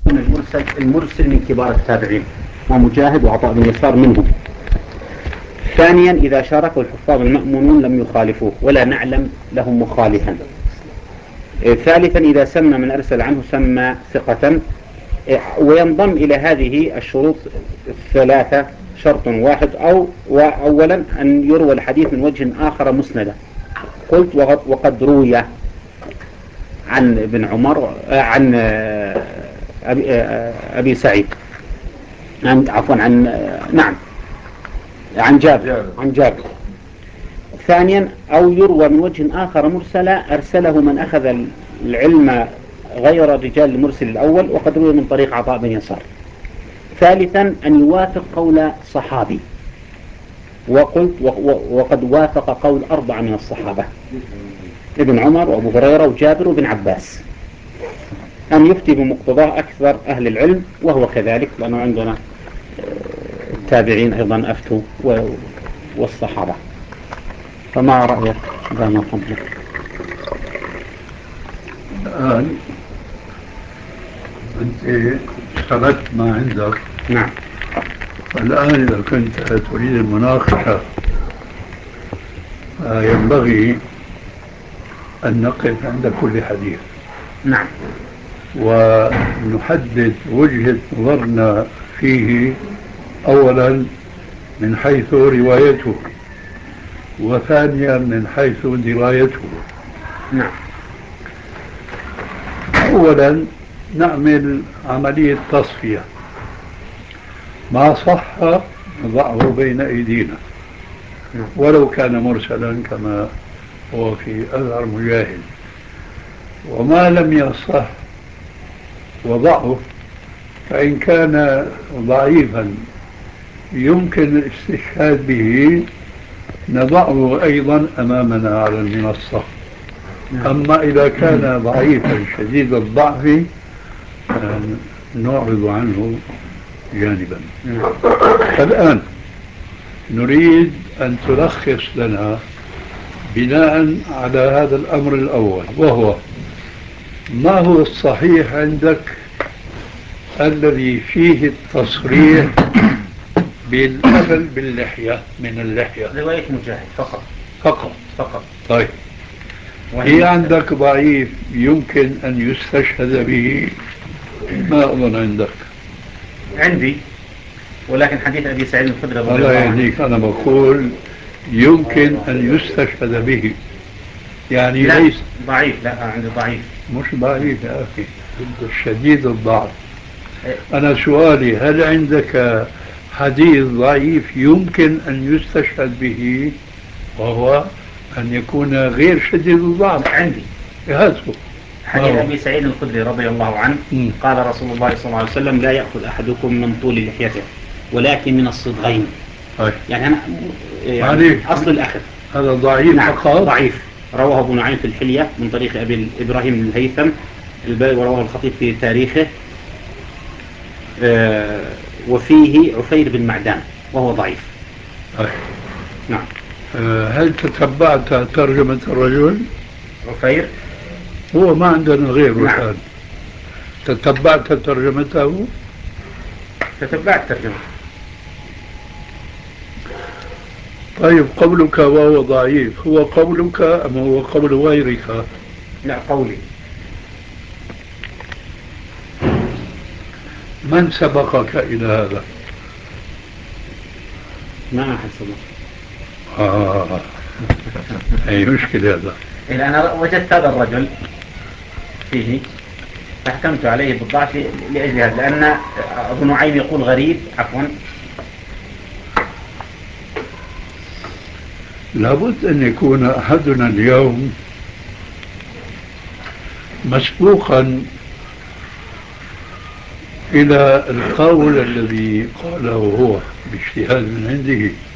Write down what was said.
المرسل من كبار التابعين، ومجاهد وعطاء بن يسار منهم. ثانيا إذا شاركوا الحفاظ المأمونون لم يخالفوه ولا نعلم لهم مخالفا. ثالثا إذا سمى من أرسل عنه سمى ثقة. وينضم إلى هذه الشروط الثلاثة شرط واحد، أولا أن يروى الحديث من وجه آخر مسندا. قلت وقد روي عن ابن عمر عن أبي سعيد، عفوا عن جابر. ثانيا أو يروى من وجه آخر مرسلا أرسله من أخذ العلم غير رجال المرسل الأول، وقد روي من طريق عطاء بن يسار. ثالثا أن يوافق قول صحابي، وقلت وقد وافق قول 4 من الصحابة: ابن عمر وأبو هريرة وجابر وابن عباس. أن يفتي بمقتضاه أكثر أهل العلم، وهو كذلك لأنه عندنا التابعين أيضا أفتوا والصحابة. فما رأيك دام فضلك؟ الآن أنت سردت ما عندك. نعم. الآن إذا كنت تريد المناقشة ينبغي أن نقف عند كل حديث. نعم. ونحدد وجهة نظرنا فيه أولا من حيث روايته، وثانيا من حيث درايته. نعم. أولا نعمل عملية تصفية، ما صح نضعه بين أيدينا ولو كان مرسلا كما هو في أثر مجاهد، وما لم يصح وضعه، فإن كان ضعيفا يمكن الاستشهاد به نضعه أيضا أمامنا على المنصة. أما إذا كان ضعيفا شديد الضعف نعرض عنه جانبا. الآن نريد أن تلخص لنا بناء على هذا الأمر الأول، وهو ما هو الصحيح عندك الذي فيه التصريح بالأخذ باللحية من اللحية؟ رواية مجاهد فقط. فقط. طيب، هي عندك ضعيف يمكن أن يستشهد به؟ ما أظن عندك. عندي، ولكن حديث أبي سعيد الخدري رضي الله الله عنه. يهديك، أنا بقول يمكن أن يستشهد به، يعني لا ليس ضعيف. لا عندي ضعيف. مش ضعيف يا أخي، شديد الضعف. أنا سؤالي هل عندك حديث ضعيف يمكن أن يستشهد به وهو أن يكون غير شديد الضعف؟ عندي. هاته حديث أبي سعيد الخدري رضي الله عنه قال رسول الله صلى الله عليه وسلم: لا يأخذ أحدكم من طول لحيته ولكن من الصدغين. يعني أنا أصل الأخذ هذا ضعيف. نعم فقط ضعيف. رواه ابو نعيم في الحلية من طريق أبي إبراهيم بن الهيثم ورواه الخطيب في تاريخه. وفيه عفير بن معدان وهو ضعيف. نعم. هل تتبعت ترجمة الرجل؟ عفير هو ما عندنا غيره. نعم. الآن تتبعت ترجمته؟ تتبعت ترجمته. طيب، قولك وهو ضعيف هو قولك أم هو قول غيرك؟ لا، قولي. من سبقك إلى هذا؟ ما أحد سبق. أي مشكلة هذا. إذا أنا وجدت هذا الرجل فيه فحكمت عليه بالضعف لأجل هذا، لأن ابو نعيم يقول غريب. عفوا، لابد أن يكون أحدنا اليوم مسبوقا إلى القول الذي قاله هو باجتهاد من عنده.